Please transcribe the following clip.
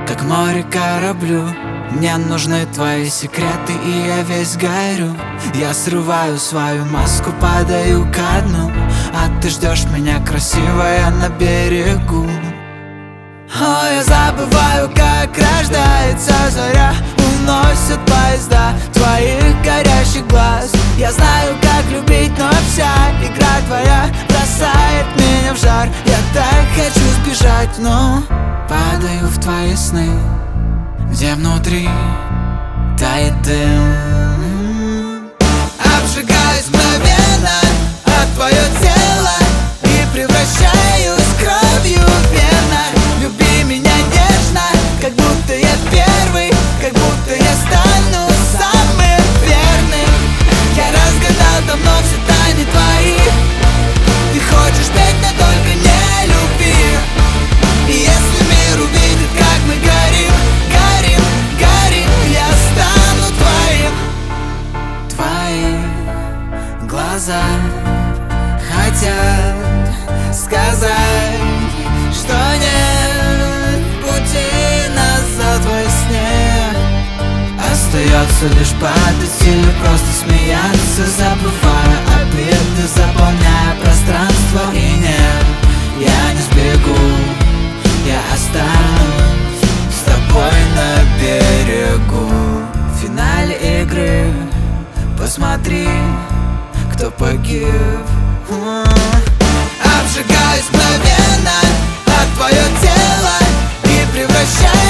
как море кораблю. Мне нужны твои секреты, и я весь горю. Я срываю свою маску, падаю ко дну, а ты ждешь меня, красивая, на берегу. О, я забываю, как рождается заря, уносят поезда твоих горящих глаз. Я знаю, как любить, но вся игра твоя бросает меня в жар. Я так хочу сбежать, но падаю в твои сны, где внутри тает дым. Обжигаюсь мгновенно от твое тело и превращаюсь кровью в венах. Люби меня нежно, как будто я первый, как будто я стану самым верным. Я разгадал давно все тайны твои. Ты хочешь петь, но только не любви. И если мир увидит, как мы горим, горим, горим, я стану твоим. Твои глаза хотят сказать, что нет пути назад во сне. Остается лишь падать или просто смеяться, забывая обиды, заполняя пространство. И нет, я не сбегу, я останусь с тобой на берегу. В финале игры посмотри, кто погиб. Обжигаюсь мгновенно от твое тело и превращаюсь